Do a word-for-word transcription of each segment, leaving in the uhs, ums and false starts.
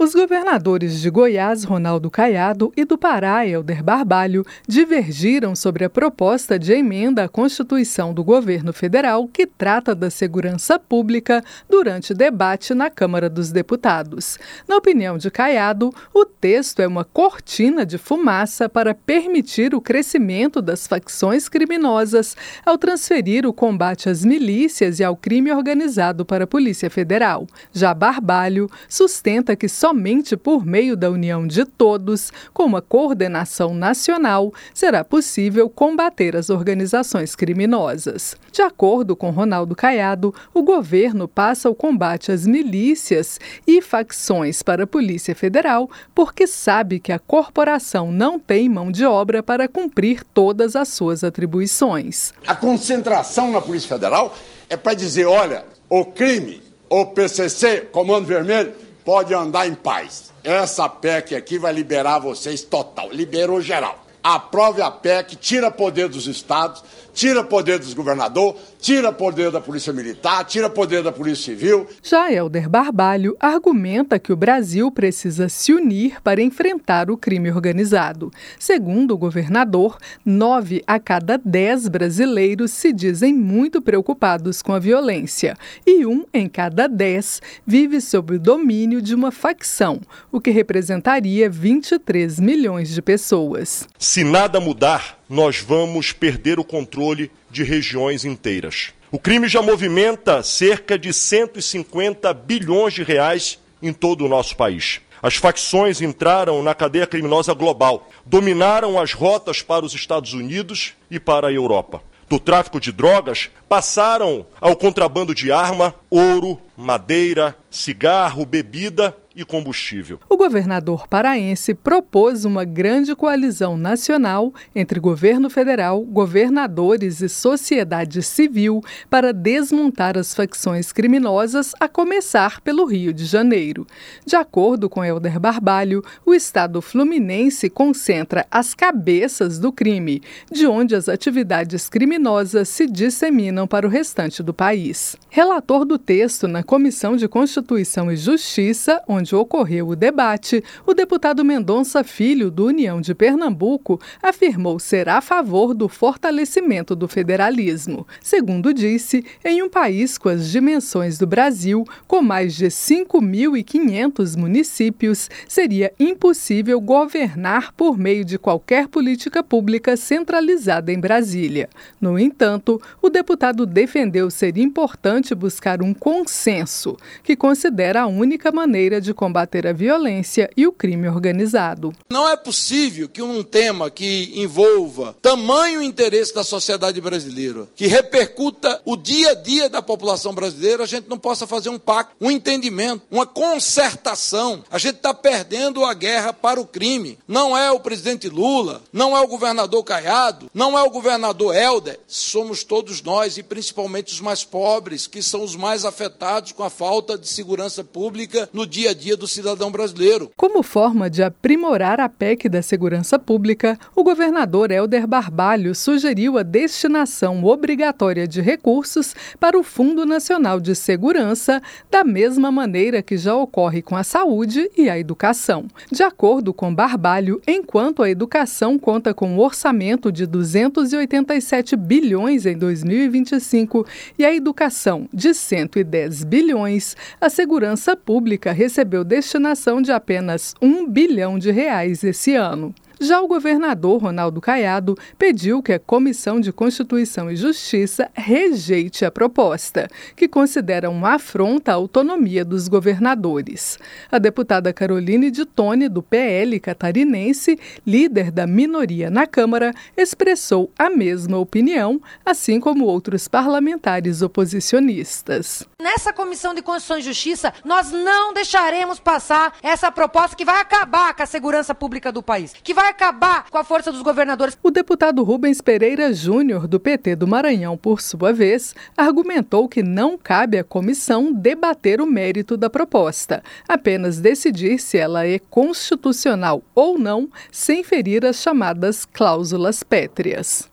Os governadores de Goiás, Ronaldo Caiado, e do Pará, Helder Barbalho, divergiram sobre a proposta de emenda à Constituição do governo federal que trata da segurança pública durante debate na Câmara dos Deputados. Na opinião de Caiado, o texto é uma cortina de fumaça para permitir o crescimento das facções criminosas ao transferir o combate às milícias e ao crime organizado para a Polícia Federal. Já Barbalho sustenta que somente por meio da união de todos, com uma coordenação nacional, será possível combater as organizações criminosas. De acordo com Ronaldo Caiado, o governo passa o combate às milícias e facções para a Polícia Federal porque sabe que a corporação não tem mão de obra para cumprir todas as suas atribuições. A concentração na Polícia Federal é para dizer, olha, o crime, o P C C, Comando Vermelho, pode andar em paz. Essa P E C aqui vai liberar vocês total, liberou geral. Aprove a P E C, tira poder dos estados, tira poder dos governadores, tira poder da Polícia Militar, tira poder da Polícia Civil. Já Helder Barbalho argumenta que o Brasil precisa se unir para enfrentar o crime organizado. Segundo o governador, nove a cada dez brasileiros se dizem muito preocupados com a violência e um em cada dez vive sob o domínio de uma facção, o que representaria vinte e três milhões de pessoas. Se nada mudar, nós vamos perder o controle de regiões inteiras. O crime já movimenta cerca de cento e cinquenta bilhões de reais em todo o nosso país. As facções entraram na cadeia criminosa global, dominaram as rotas para os Estados Unidos e para a Europa. Do tráfico de drogas, passaram ao contrabando de arma, ouro, madeira, cigarro, bebida e combustível. O governador paraense propôs uma grande coalizão nacional entre governo federal, governadores e sociedade civil para desmontar as facções criminosas, a começar pelo Rio de Janeiro. De acordo com Helder Barbalho, o estado fluminense concentra as cabeças do crime, de onde as atividades criminosas se disseminam para o restante do país. Relator do texto na Comissão de Constituição e Justiça, onde onde ocorreu o debate, o deputado Mendonça Filho, do União de Pernambuco, afirmou ser a favor do fortalecimento do federalismo. Segundo disse, em um país com as dimensões do Brasil, com mais de cinco mil e quinhentos municípios, seria impossível governar por meio de qualquer política pública centralizada em Brasília. No entanto, o deputado defendeu ser importante buscar um consenso, que considera a única maneira de combater a violência e o crime organizado. Não é possível que um tema que envolva tamanho interesse da sociedade brasileira, que repercuta o dia a dia da população brasileira, a gente não possa fazer um pacto, um entendimento, uma concertação. A gente está perdendo a guerra para o crime. Não é o presidente Lula, não é o governador Caiado, não é o governador Helder. Somos todos nós, e principalmente os mais pobres, que são os mais afetados com a falta de segurança pública no dia a dia do cidadão brasileiro. Como forma de aprimorar a P E C da segurança pública, o governador Helder Barbalho sugeriu a destinação obrigatória de recursos para o Fundo Nacional de Segurança, da mesma maneira que já ocorre com a saúde e a educação. De acordo com Barbalho, enquanto a educação conta com um orçamento de duzentos e oitenta e sete bilhões em dois mil e vinte e cinco e a educação de cento e dez bilhões, a segurança pública recebeu destinação de apenas um bilhão de reais esse ano. Já o governador Ronaldo Caiado pediu que a Comissão de Constituição e Justiça rejeite a proposta, que considera uma afronta à autonomia dos governadores. A deputada Caroline de Tone, do P L catarinense, líder da minoria na Câmara, expressou a mesma opinião, assim como outros parlamentares oposicionistas. Nessa Comissão de Constituição e Justiça, nós não deixaremos passar essa proposta que vai acabar com a segurança pública do país, que vai acabar com a força dos governadores. O deputado Rubens Pereira Júnior, do P T do Maranhão, por sua vez, argumentou que não cabe à comissão debater o mérito da proposta, apenas decidir se ela é constitucional ou não, sem ferir as chamadas cláusulas pétreas.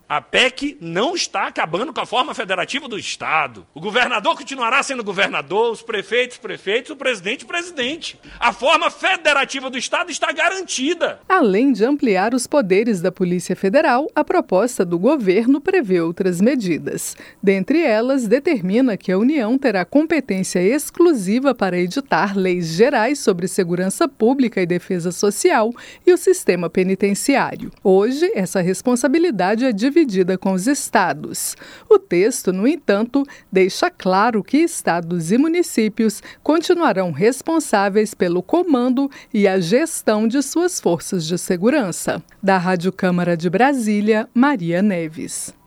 A P E C não está acabando com a forma federativa do Estado. O governador continuará sendo governador, os prefeitos, prefeitos, o presidente, presidente. A forma federativa do Estado está garantida. Além de ampliar os poderes da Polícia Federal, a proposta do governo prevê outras medidas. Dentre elas, determina que a União terá competência exclusiva para editar leis gerais sobre segurança pública e defesa social e o sistema penitenciário. Hoje, essa responsabilidade é dividida com os estados. O texto, no entanto, deixa claro que estados e municípios continuarão responsáveis pelo comando e a gestão de suas forças de segurança. Da Rádio Câmara de Brasília, Maria Neves.